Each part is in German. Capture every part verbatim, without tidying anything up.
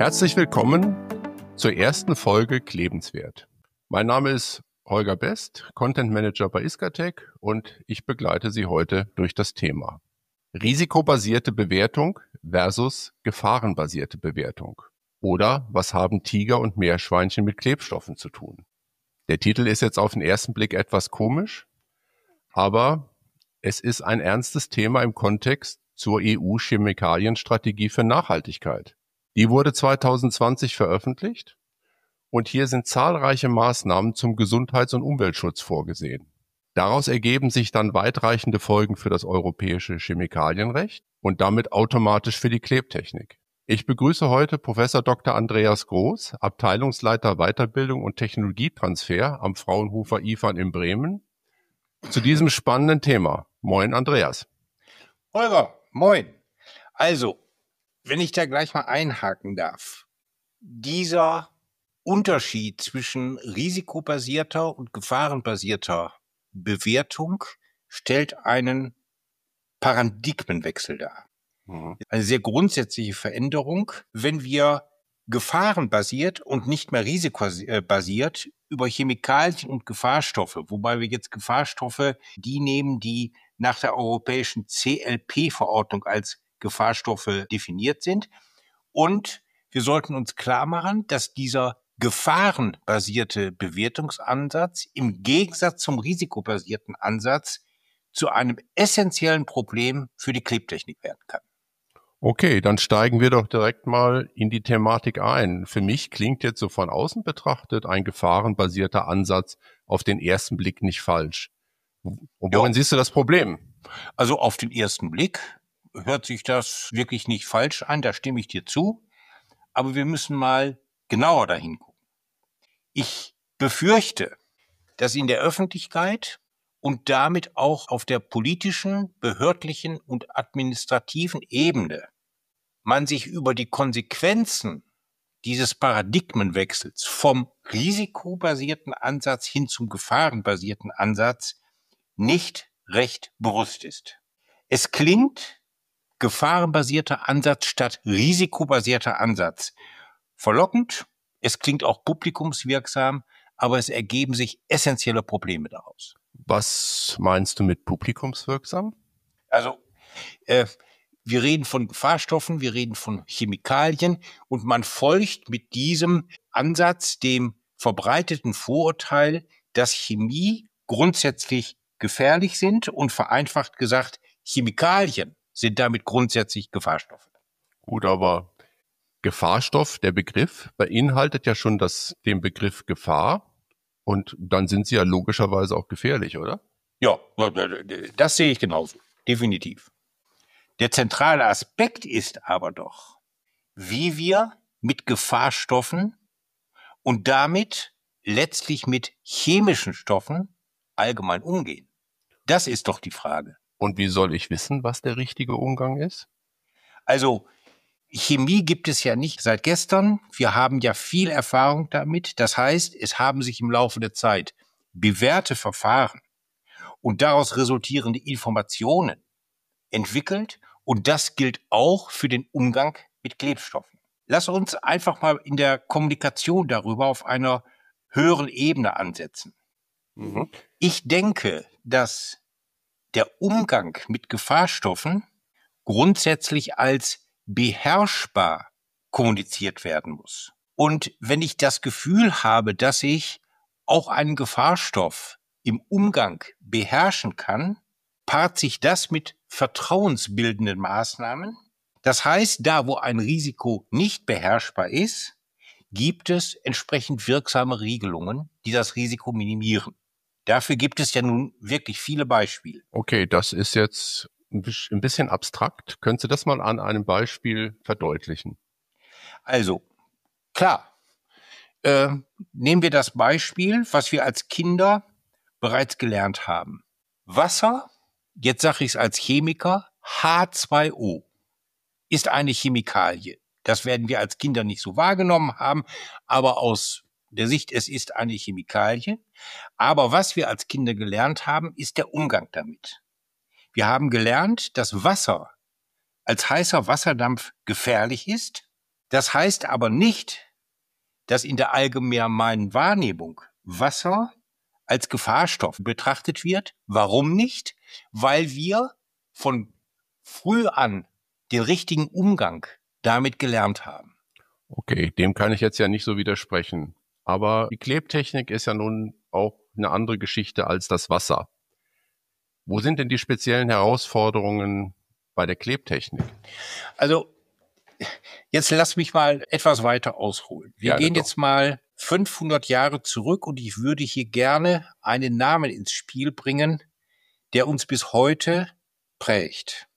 Herzlich willkommen zur ersten Folge Klebenswert. Mein Name ist Holger Best, Content Manager bei Iskatec, und ich begleite Sie heute durch das Thema risikobasierte Bewertung versus gefahrenbasierte Bewertung. Oder was haben Tiger und Meerschweinchen mit Klebstoffen zu tun? Der Titel ist jetzt auf den ersten Blick etwas komisch, aber es ist ein ernstes Thema im Kontext zur E U-Chemikalienstrategie für Nachhaltigkeit. Die wurde zwanzig zwanzig veröffentlicht und hier sind zahlreiche Maßnahmen zum Gesundheits- und Umweltschutz vorgesehen. Daraus ergeben sich dann weitreichende Folgen für das europäische Chemikalienrecht und damit automatisch für die Klebtechnik. Ich begrüße heute Professor Doktor Andreas Groß, Abteilungsleiter Weiterbildung und Technologietransfer am Fraunhofer I F A N in Bremen, zu diesem spannenden Thema. Moin, Andreas. Holger, moin. Also, wenn ich da gleich mal einhaken darf, dieser Unterschied zwischen risikobasierter und gefahrenbasierter Bewertung stellt einen Paradigmenwechsel dar. Mhm. Eine sehr grundsätzliche Veränderung, wenn wir gefahrenbasiert und nicht mehr risikobasiert über Chemikalien und Gefahrstoffe, wobei wir jetzt Gefahrstoffe die nehmen, die nach der europäischen C L P-Verordnung als Gefahrstoffe definiert sind. Und wir sollten uns klar machen, dass dieser gefahrenbasierte Bewertungsansatz im Gegensatz zum risikobasierten Ansatz zu einem essentiellen Problem für die Klebtechnik werden kann. Okay, dann steigen wir doch direkt mal in die Thematik ein. Für mich klingt jetzt so von außen betrachtet ein gefahrenbasierter Ansatz auf den ersten Blick nicht falsch. Und worin ja. siehst du das Problem? Also auf den ersten Blick hört sich das wirklich nicht falsch an, da stimme ich dir zu. Aber wir müssen mal genauer dahin gucken. Ich befürchte, dass in der Öffentlichkeit und damit auch auf der politischen, behördlichen und administrativen Ebene man sich über die Konsequenzen dieses Paradigmenwechsels vom risikobasierten Ansatz hin zum gefahrenbasierten Ansatz nicht recht bewusst ist. Es klingt gefahrenbasierter Ansatz statt risikobasierter Ansatz verlockend, es klingt auch publikumswirksam, aber es ergeben sich essentielle Probleme daraus. Was meinst du mit publikumswirksam? Also, äh, wir reden von Gefahrstoffen, wir reden von Chemikalien und man folgt mit diesem Ansatz dem verbreiteten Vorurteil, dass Chemie grundsätzlich gefährlich sind und vereinfacht gesagt, Chemikalien sind damit grundsätzlich Gefahrstoffe. Gut, aber Gefahrstoff, der Begriff, beinhaltet ja schon das, den Begriff Gefahr und dann sind sie ja logischerweise auch gefährlich, oder? Ja, das sehe ich genauso, definitiv. Der zentrale Aspekt ist aber doch, wie wir mit Gefahrstoffen und damit letztlich mit chemischen Stoffen allgemein umgehen. Das ist doch die Frage. Und wie soll ich wissen, was der richtige Umgang ist? Also, Chemie gibt es ja nicht seit gestern. Wir haben ja viel Erfahrung damit. Das heißt, es haben sich im Laufe der Zeit bewährte Verfahren und daraus resultierende Informationen entwickelt. Und das gilt auch für den Umgang mit Klebstoffen. Lass uns einfach mal in der Kommunikation darüber auf einer höheren Ebene ansetzen. Mhm. Ich denke, dass der Umgang mit Gefahrstoffen grundsätzlich als beherrschbar kommuniziert werden muss. Und wenn ich das Gefühl habe, dass ich auch einen Gefahrstoff im Umgang beherrschen kann, paart sich das mit vertrauensbildenden Maßnahmen. Das heißt, da wo ein Risiko nicht beherrschbar ist, gibt es entsprechend wirksame Regelungen, die das Risiko minimieren. Dafür gibt es ja nun wirklich viele Beispiele. Okay, das ist jetzt ein bisschen abstrakt. Könntest du das mal an einem Beispiel verdeutlichen? Also, klar, äh, nehmen wir das Beispiel, was wir als Kinder bereits gelernt haben. Wasser, jetzt sage ich es als Chemiker, H zwei O, ist eine Chemikalie. Das werden wir als Kinder nicht so wahrgenommen haben, aber aus der Sicht, es ist eine Chemikalie. Aber was wir als Kinder gelernt haben, ist der Umgang damit. Wir haben gelernt, dass Wasser als heißer Wasserdampf gefährlich ist Das heißt aber nicht, dass in der allgemeinen Wahrnehmung Wasser als Gefahrstoff betrachtet wird. Warum nicht? Weil wir von früh an den richtigen Umgang damit gelernt haben. Okay, dem kann ich jetzt ja nicht so widersprechen. Aber die Klebtechnik ist ja nun auch eine andere Geschichte als das Wasser. Wo sind denn die speziellen Herausforderungen bei der Klebtechnik? Also, jetzt lass mich mal etwas weiter ausholen. Wir Gerne gehen doch. jetzt mal fünfhundert Jahre zurück und ich würde hier gerne einen Namen ins Spiel bringen, der uns bis heute prägt.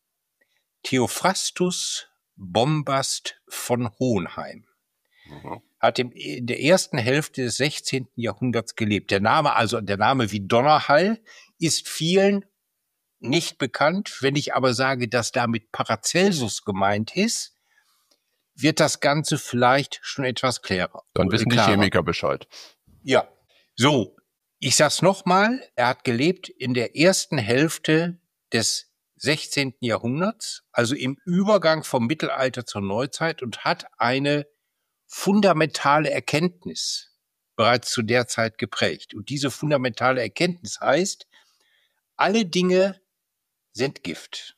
Theophrastus Bombast von Hohenheim Mhm. hat im, in der ersten Hälfte des sechzehnten Jahrhunderts gelebt. Der Name, also der Name wie Donnerhall, ist vielen nicht bekannt. Wenn ich aber sage, dass damit Paracelsus gemeint ist, wird das Ganze vielleicht schon etwas klarer. Dann wissen die klarer. Chemiker Bescheid. Ja. So, ich sag's nochmal, er hat gelebt in der ersten Hälfte des sechzehnten Jahrhunderts, also im Übergang vom Mittelalter zur Neuzeit und hat eine fundamentale Erkenntnis bereits zu der Zeit geprägt. Und diese fundamentale Erkenntnis heißt, alle Dinge sind Gift.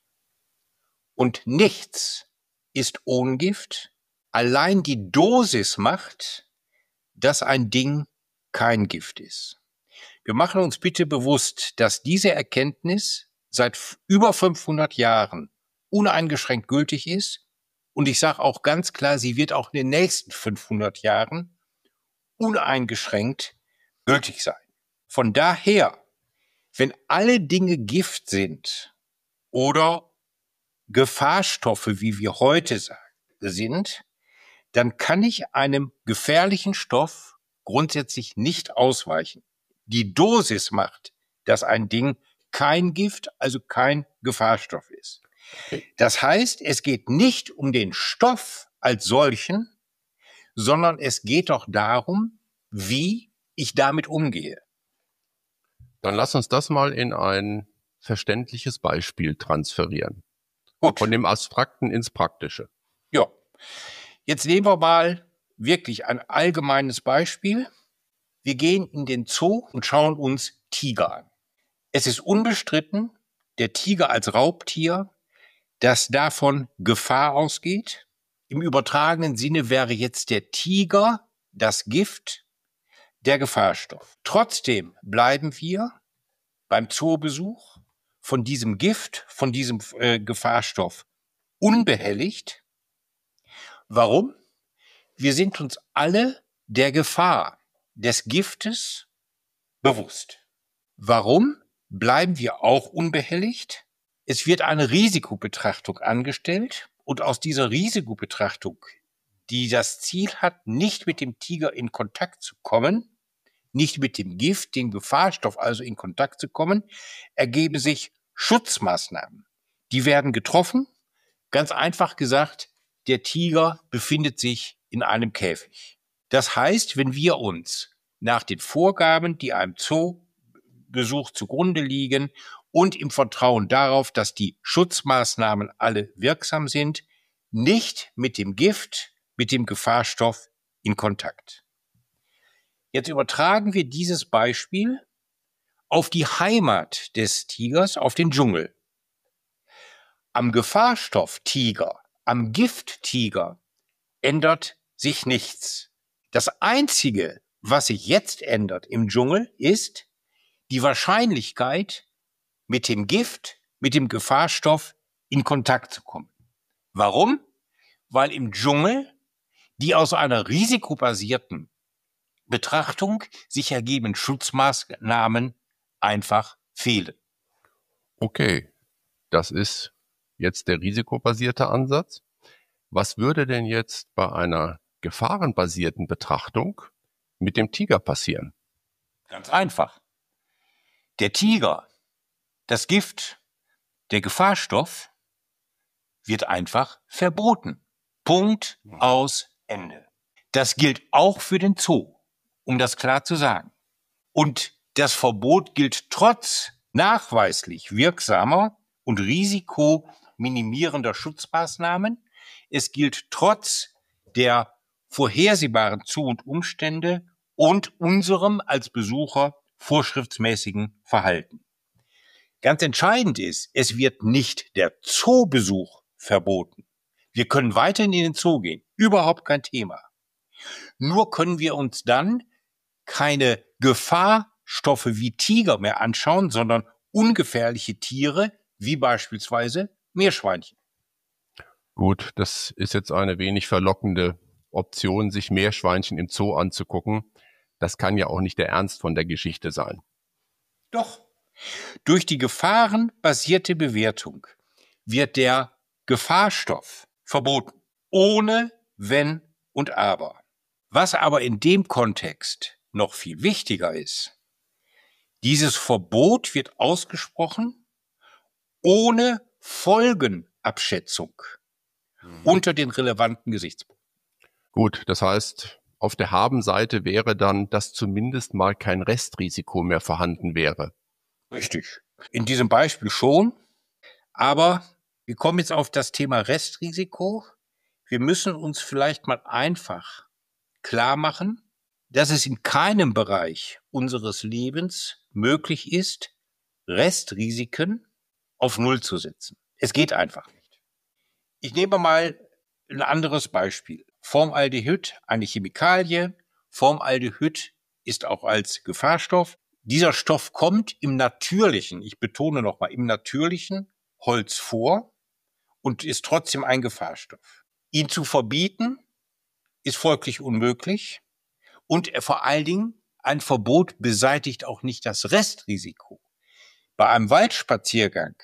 Und nichts ist ohne Gift. Allein die Dosis macht, dass ein Ding kein Gift ist. Wir machen uns bitte bewusst, dass diese Erkenntnis seit über fünfhundert Jahren uneingeschränkt gültig ist. Und ich sage auch ganz klar, sie wird auch in den nächsten fünfhundert Jahren uneingeschränkt gültig sein. Von daher, wenn alle Dinge Gift sind oder Gefahrstoffe, wie wir heute sagen, sind, dann kann ich einem gefährlichen Stoff grundsätzlich nicht ausweichen. Die Dosis macht, dass ein Ding kein Gift, also kein Gefahrstoff ist. Okay. Das heißt, es geht nicht um den Stoff als solchen, sondern es geht doch darum, wie ich damit umgehe. Dann lass uns das mal in ein verständliches Beispiel transferieren. Gut. Von dem Abstrakten ins Praktische. Ja. Jetzt nehmen wir mal wirklich ein allgemeines Beispiel. Wir gehen in den Zoo und schauen uns Tiger an. Es ist unbestritten, der Tiger als Raubtier, dass davon Gefahr ausgeht. Im übertragenen Sinne wäre jetzt der Tiger das Gift, der Gefahrstoff. Trotzdem bleiben wir beim Zoobesuch von diesem Gift, von diesem äh, Gefahrstoff unbehelligt. Warum? Wir sind uns alle der Gefahr des Giftes bewusst. Warum bleiben wir auch unbehelligt? Es wird eine Risikobetrachtung angestellt und aus dieser Risikobetrachtung, die das Ziel hat, nicht mit dem Tiger in Kontakt zu kommen, nicht mit dem Gift, dem Gefahrstoff also in Kontakt zu kommen, ergeben sich Schutzmaßnahmen. Die werden getroffen. Ganz einfach gesagt, der Tiger befindet sich in einem Käfig. Das heißt, wenn wir uns nach den Vorgaben, die einem Zoobesuch zugrunde liegen und im Vertrauen darauf, dass die Schutzmaßnahmen alle wirksam sind, nicht mit dem Gift, mit dem Gefahrstoff in Kontakt. Jetzt übertragen wir dieses Beispiel auf die Heimat des Tigers, auf den Dschungel. Am Gefahrstoff Tiger, am Gift Tiger ändert sich nichts. Das Einzige, was sich jetzt ändert im Dschungel, ist die Wahrscheinlichkeit, mit dem Gift, mit dem Gefahrstoff in Kontakt zu kommen. Warum? Weil im Dschungel die aus einer risikobasierten Betrachtung sich ergebenden Schutzmaßnahmen einfach fehlen. Okay, das ist jetzt der risikobasierte Ansatz. Was würde denn jetzt bei einer gefahrenbasierten Betrachtung mit dem Tiger passieren? Ganz einfach. Der Tiger, das Gift, der Gefahrstoff wird einfach verboten. Punkt, aus, Ende. Das gilt auch für den Zoo, um das klar zu sagen. Und das Verbot gilt trotz nachweislich wirksamer und risikominimierender Schutzmaßnahmen. Es gilt trotz der vorhersehbaren Zu- und Umstände und unserem als Besucher vorschriftsmäßigen Verhalten. Ganz entscheidend ist, es wird nicht der Zoobesuch verboten. Wir können weiterhin in den Zoo gehen, überhaupt kein Thema. Nur können wir uns dann keine Gefahrstoffe wie Tiger mehr anschauen, sondern ungefährliche Tiere, wie beispielsweise Meerschweinchen. Gut, das ist jetzt eine wenig verlockende Option, sich Meerschweinchen im Zoo anzugucken. Das kann ja auch nicht der Ernst von der Geschichte sein. Doch. Durch die gefahrenbasierte Bewertung wird der Gefahrstoff verboten, ohne Wenn und Aber. Was aber in dem Kontext noch viel wichtiger ist, dieses Verbot wird ausgesprochen ohne Folgenabschätzung mhm. unter den relevanten Gesichtspunkten. Gut, das heißt, auf der Habenseite wäre dann, dass zumindest mal kein Restrisiko mehr vorhanden wäre. Richtig. In diesem Beispiel schon. Aber wir kommen jetzt auf das Thema Restrisiko. Wir müssen uns vielleicht mal einfach klar machen, dass es in keinem Bereich unseres Lebens möglich ist, Restrisiken auf Null zu setzen. Es geht einfach nicht. Ich nehme mal ein anderes Beispiel. Formaldehyd, eine Chemikalie. Formaldehyd ist auch als Gefahrstoff. Dieser Stoff kommt im natürlichen, ich betone nochmal, im natürlichen Holz vor und ist trotzdem ein Gefahrstoff. Ihn zu verbieten ist folglich unmöglich und vor allen Dingen ein Verbot beseitigt auch nicht das Restrisiko. Bei einem Waldspaziergang,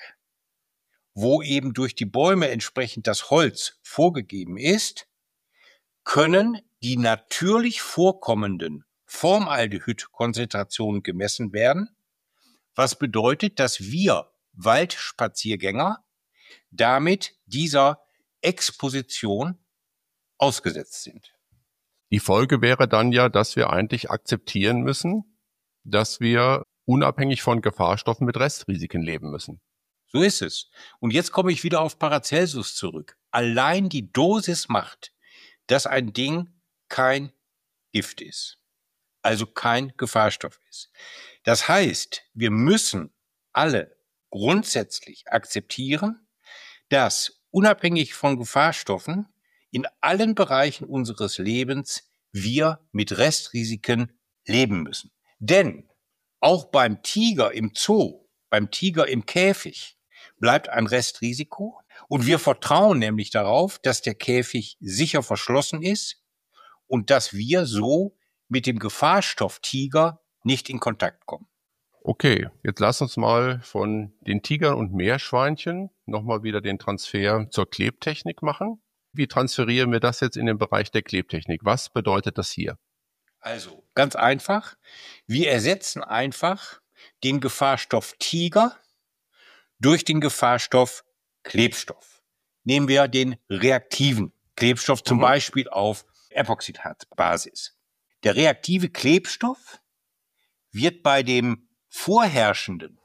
wo eben durch die Bäume entsprechend das Holz vorgegeben ist, können die natürlich vorkommenden Formaldehyd-Konzentrationen gemessen werden, was bedeutet, dass wir Waldspaziergänger damit dieser Exposition ausgesetzt sind. Die Folge wäre dann ja, dass wir eigentlich akzeptieren müssen, dass wir unabhängig von Gefahrstoffen mit Restrisiken leben müssen. So ist es. Und jetzt komme ich wieder auf Paracelsus zurück. Allein die Dosis macht, dass ein Ding kein Gift ist. Also kein Gefahrstoff ist. Das heißt, wir müssen alle grundsätzlich akzeptieren, dass unabhängig von Gefahrstoffen in allen Bereichen unseres Lebens wir mit Restrisiken leben müssen. Denn auch beim Tiger im Zoo, beim Tiger im Käfig bleibt ein Restrisiko und wir vertrauen nämlich darauf, dass der Käfig sicher verschlossen ist und dass wir so mit dem Gefahrstoff Tiger nicht in Kontakt kommen. Okay, jetzt lass uns mal von den Tigern und Meerschweinchen nochmal wieder den Transfer zur Klebtechnik machen. Wie transferieren wir das jetzt in den Bereich der Klebtechnik? Was bedeutet das hier? Also, ganz einfach. Wir ersetzen einfach den Gefahrstoff Tiger durch den Gefahrstoff Klebstoff. Nehmen wir den reaktiven Klebstoff, zum mhm. Beispiel auf Epoxidharz-Basis. Der reaktive Klebstoff wird bei dem vorherrschenden,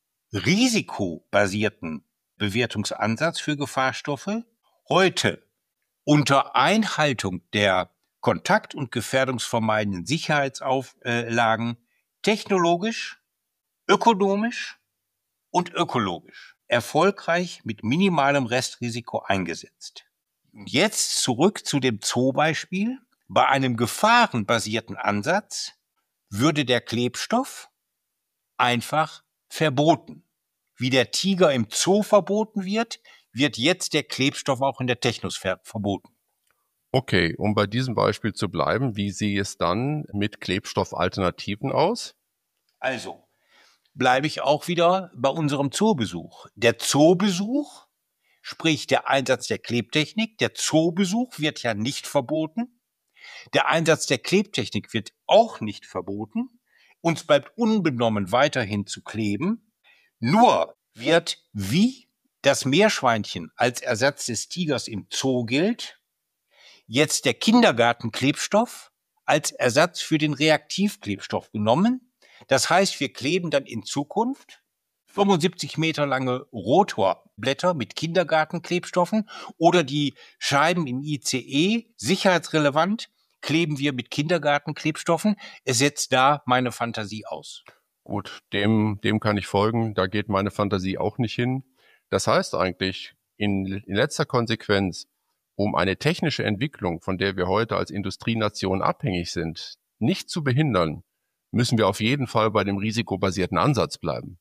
risikobasierten Bewertungsansatz für Gefahrstoffe heute unter Einhaltung der kontakt- und gefährdungsvermeidenden Sicherheitsauflagen technologisch, ökonomisch und ökologisch erfolgreich mit minimalem Restrisiko eingesetzt. Und jetzt zurück zu dem Zoo-Beispiel. Bei einem gefahrenbasierten Ansatz würde der Klebstoff einfach verboten. Wie der Tiger im Zoo verboten wird, wird jetzt der Klebstoff auch in der Technosphäre verboten. Okay, um bei diesem Beispiel zu bleiben, wie sieht es dann mit Klebstoffalternativen aus? Also, bleibe ich auch wieder bei unserem Zoobesuch. Der Zoobesuch, sprich der Einsatz der Klebtechnik, der Zoobesuch wird ja nicht verboten. Der Einsatz der Klebtechnik wird auch nicht verboten. Uns bleibt unbenommen weiterhin zu kleben. Nur wird, wie das Meerschweinchen als Ersatz des Tigers im Zoo gilt, jetzt der Kindergartenklebstoff als Ersatz für den Reaktivklebstoff genommen. Das heißt, wir kleben dann in Zukunft fünfundsiebzig Meter lange Rotor Blätter mit Kindergartenklebstoffen oder die Scheiben im I C E, sicherheitsrelevant, kleben wir mit Kindergartenklebstoffen. Es setzt da meine Fantasie aus. Gut, dem, dem kann ich folgen. Da geht meine Fantasie auch nicht hin. Das heißt eigentlich, in, in letzter Konsequenz, um eine technische Entwicklung, von der wir heute als Industrienation abhängig sind, nicht zu behindern, müssen wir auf jeden Fall bei dem risikobasierten Ansatz bleiben.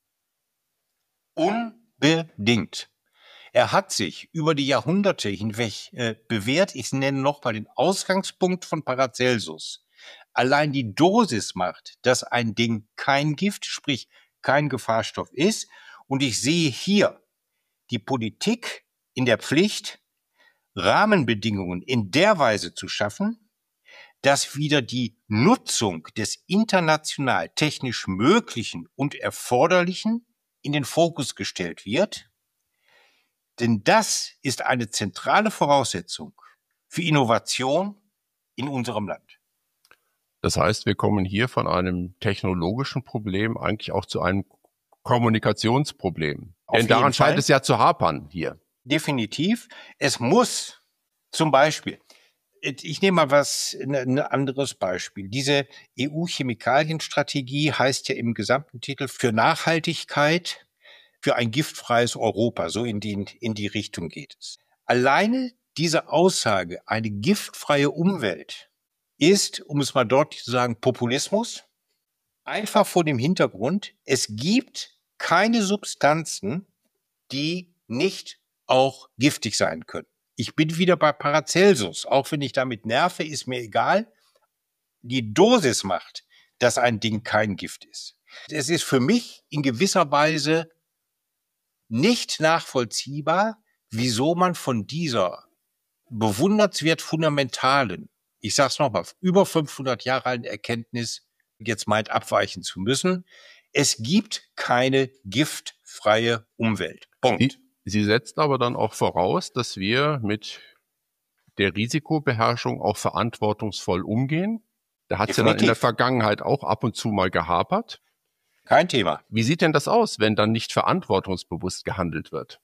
Unbedingt. Er hat sich über die Jahrhunderte hinweg äh, bewährt. Ich nenne noch mal den Ausgangspunkt von Paracelsus. Allein die Dosis macht, dass ein Ding kein Gift, sprich kein Gefahrstoff ist. Und ich sehe hier die Politik in der Pflicht, Rahmenbedingungen in der Weise zu schaffen, dass wieder die Nutzung des international technisch Möglichen und Erforderlichen in den Fokus gestellt wird. Denn das ist eine zentrale Voraussetzung für Innovation in unserem Land. Das heißt, wir kommen hier von einem technologischen Problem eigentlich auch zu einem Kommunikationsproblem. Auf Denn daran scheint es ja zu hapern hier. Definitiv. Es muss zum Beispiel, ich nehme mal was, ein anderes Beispiel. Diese E U-Chemikalienstrategie heißt ja im gesamten Titel für Nachhaltigkeit, für ein giftfreies Europa. So in die, in die Richtung geht es. Alleine diese Aussage, eine giftfreie Umwelt, ist, um es mal deutlich zu sagen, Populismus. Einfach vor dem Hintergrund, es gibt keine Substanzen, die nicht auch giftig sein können. Ich bin wieder bei Paracelsus. Auch wenn ich damit nerve, ist mir egal. Die Dosis macht, dass ein Ding kein Gift ist. Es ist für mich in gewisser Weise nicht nachvollziehbar, wieso man von dieser bewundernswert fundamentalen, ich sage es nochmal, über fünfhundert Jahre alten Erkenntnis jetzt meint, abweichen zu müssen. Es gibt keine giftfreie Umwelt. Punkt. Sie, Sie setzen aber dann auch voraus, dass wir mit der Risikobeherrschung auch verantwortungsvoll umgehen. Da hat es ja dann in der Vergangenheit auch ab und zu mal gehapert. Kein Thema. Wie sieht denn das aus, wenn dann nicht verantwortungsbewusst gehandelt wird?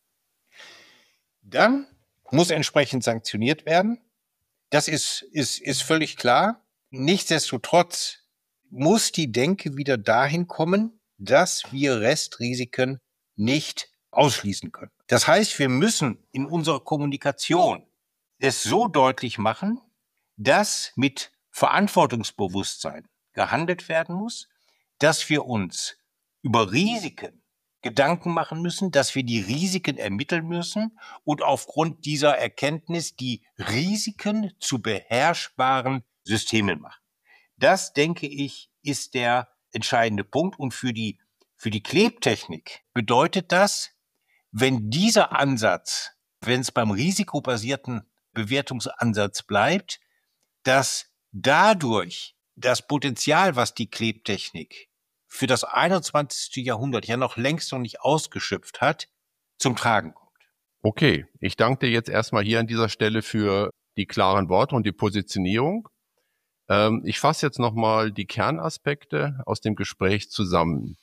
Dann muss entsprechend sanktioniert werden. Das ist, ist, ist völlig klar. Nichtsdestotrotz muss die Denke wieder dahin kommen, dass wir Restrisiken nicht ausschließen können. Das heißt, wir müssen in unserer Kommunikation es so deutlich machen, dass mit Verantwortungsbewusstsein gehandelt werden muss, dass wir uns über Risiken Gedanken machen müssen, dass wir die Risiken ermitteln müssen und aufgrund dieser Erkenntnis die Risiken zu beherrschbaren Systemen machen. Das, denke ich, ist der entscheidende Punkt. Und für die, für die Klebtechnik bedeutet das, wenn dieser Ansatz, wenn es beim risikobasierten Bewertungsansatz bleibt, dass dadurch das Potenzial, was die Klebtechnik für das einundzwanzigste Jahrhundert ja noch längst noch nicht ausgeschöpft hat, zum Tragen kommt. Okay, ich danke dir jetzt erstmal hier an dieser Stelle für die klaren Worte und die Positionierung. Ähm, ich fasse jetzt nochmal die Kernaspekte aus dem Gespräch zusammen.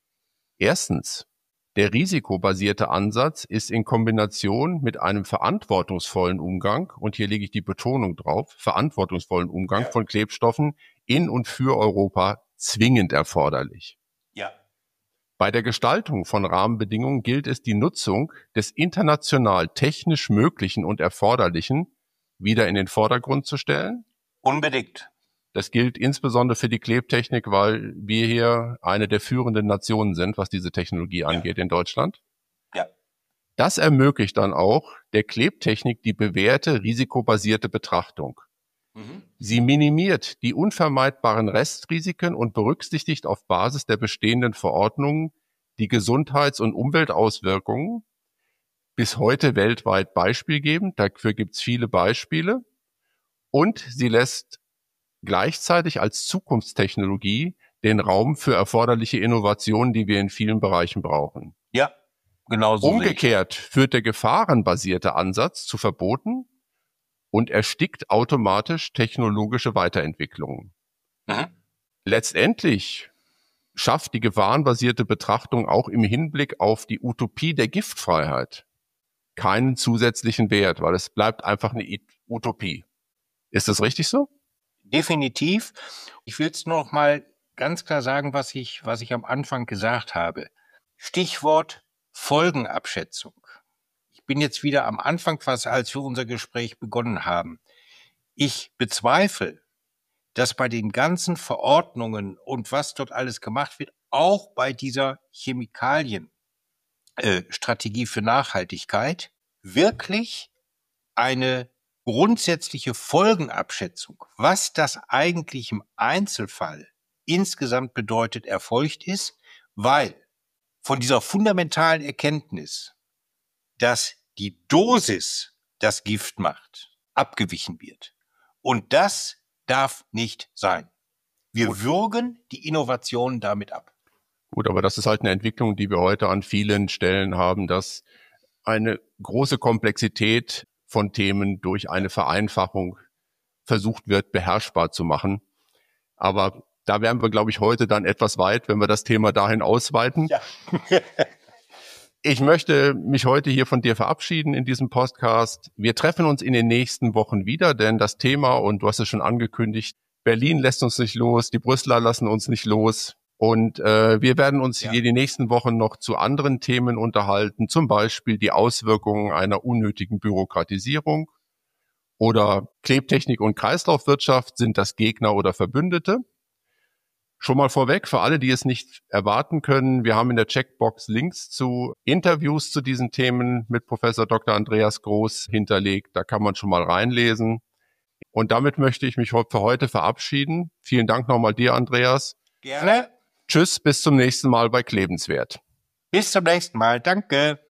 Erstens, der risikobasierte Ansatz ist in Kombination mit einem verantwortungsvollen Umgang, und hier lege ich die Betonung drauf, verantwortungsvollen Umgang von Klebstoffen in und für Europa zwingend erforderlich. Ja. Bei der Gestaltung von Rahmenbedingungen gilt es, die Nutzung des international technisch Möglichen und Erforderlichen wieder in den Vordergrund zu stellen. Unbedingt. Das gilt insbesondere für die Klebtechnik, weil wir hier eine der führenden Nationen sind, was diese Technologie angeht, ja, in Deutschland. Ja. Das ermöglicht dann auch der Klebtechnik die bewährte risikobasierte Betrachtung. Sie minimiert die unvermeidbaren Restrisiken und berücksichtigt auf Basis der bestehenden Verordnungen die Gesundheits- und Umweltauswirkungen, bis heute weltweit beispielgebend, dafür gibt es viele Beispiele, und sie lässt gleichzeitig als Zukunftstechnologie den Raum für erforderliche Innovationen, die wir in vielen Bereichen brauchen. Ja, genau so. Umgekehrt führt der gefahrenbasierte Ansatz zu Verboten und erstickt automatisch technologische Weiterentwicklungen. Mhm. Letztendlich schafft die gefahrenbasierte Betrachtung auch im Hinblick auf die Utopie der Giftfreiheit keinen zusätzlichen Wert, weil es bleibt einfach eine Utopie. Ist das richtig so? Definitiv. Ich will es noch mal ganz klar sagen, was ich, was ich am Anfang gesagt habe. Stichwort Folgenabschätzung. Ich bin jetzt wieder am Anfang, was als wir unser Gespräch begonnen haben. Ich bezweifle, dass bei den ganzen Verordnungen und was dort alles gemacht wird, auch bei dieser Chemikalienstrategie äh, für Nachhaltigkeit, wirklich eine grundsätzliche Folgenabschätzung, was das eigentlich im Einzelfall insgesamt bedeutet, erfolgt ist, weil von dieser fundamentalen Erkenntnis, dass die Dosis das Gift macht, abgewichen wird. Und das darf nicht sein. Wir Gut. würgen die Innovation damit ab. Gut, aber das ist halt eine Entwicklung, die wir heute an vielen Stellen haben, dass eine große Komplexität von Themen durch eine Vereinfachung versucht wird, beherrschbar zu machen. Aber da wären wir, glaube ich, heute dann etwas weit, wenn wir das Thema dahin ausweiten. Ja. Ich möchte mich heute hier von dir verabschieden in diesem Podcast. Wir treffen uns in den nächsten Wochen wieder, denn das Thema, und du hast es schon angekündigt, Berlin lässt uns nicht los, die Brüsseler lassen uns nicht los. Und äh, wir werden uns ja. hier die nächsten Wochen noch zu anderen Themen unterhalten, zum Beispiel die Auswirkungen einer unnötigen Bürokratisierung oder Klebtechnik und Kreislaufwirtschaft, sind das Gegner oder Verbündete? Schon mal vorweg, für alle, die es nicht erwarten können, wir haben in der Checkbox Links zu Interviews zu diesen Themen mit Professor Doktor Andreas Groß hinterlegt. Da kann man schon mal reinlesen. Und damit möchte ich mich für heute verabschieden. Vielen Dank nochmal dir, Andreas. Gerne. Tschüss, bis zum nächsten Mal bei Klebenswert. Bis zum nächsten Mal. Danke.